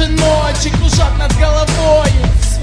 даже ночи кружат над головой.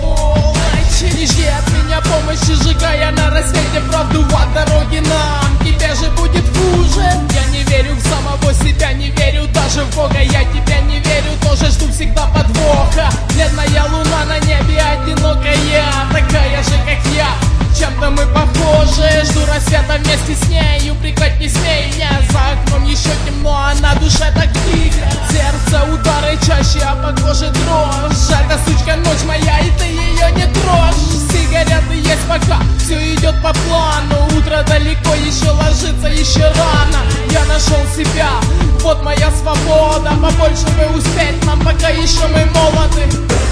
Сволочи, не жди от меня помощи, сжигая на рассвете правду от дороги нам. Тебе же будет хуже. Я не верю в самого себя, не верю даже в Бога. Я тебя не верю, тоже жду всегда подвоха. Бледная луна на небе, одинокая, такая же, как я. Чем-то мы похожи, жду рассвета вместе с ней. Упрекать не смей меня, за окном еще темно, а на душе так тихо. Сердце удары чаще, а по коже дрожь. Жарко, сучка, ночь моя, и ты ее не трожь. Сигареты есть пока, все идет по плану. Утро далеко, еще ложится, еще рано. Я нашел себя, вот моя свобода. Побольше бы успеть нам, пока еще мы молоды.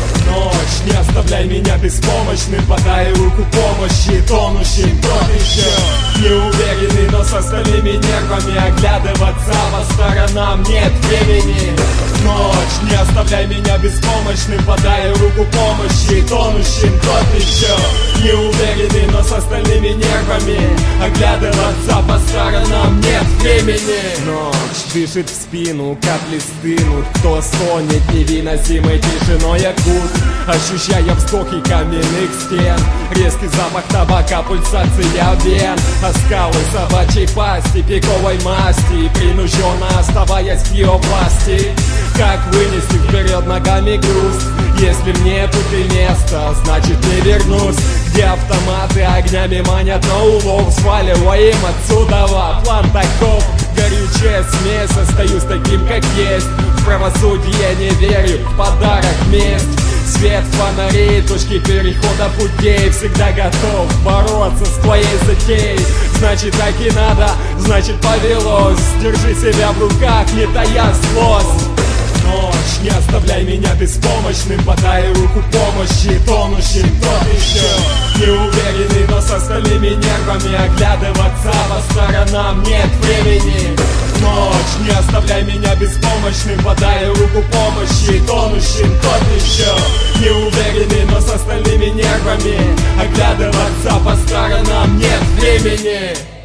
Ночь, не оставляй меня беспомощным, подай руку помощи тонущим. Тот еще неуверенный, но с остальными нервами, оглядываться по сторонам нет времени. Ночь, не оставляй меня беспомощным, подай руку помощи тонущим. Тот еще неуверенный, но с остальными нервами, оглядываться по сторонам нет времени. Ночь дышит в спину, капли стынут, кто стонет невыносимой тишиной окут, ощущая вздохи каменных стен, резкий запах табака, пульсация вен, оскалы собачьей пасти, пиковой масти, принужденно оставаясь в ее власти. Как вынести вперед ногами груз? Если мне тут и место, значит не вернусь. Где автоматы огнями манят на улов, сваливаем отсюда. План таков, горючая смесь, остаюсь таким, как есть. В правосудие не верю, в подарок месть. Свет фонарей, точки перехода путей, всегда готов бороться с твоей затеей. Значит так и надо, значит повелось. Держи себя в руках, не тая злость. Ночь, не оставляй меня беспомощным, подай руку помощи тонущим. Тот еще неуверенный, но с остальными нервами, оглядываться по сторонам нет времени. Ночь, не оставляй меня беспомощным, подай руку помощи тонущим. Тот еще неуверенный, но с остальными нервами, оглядываться по сторонам нет времени.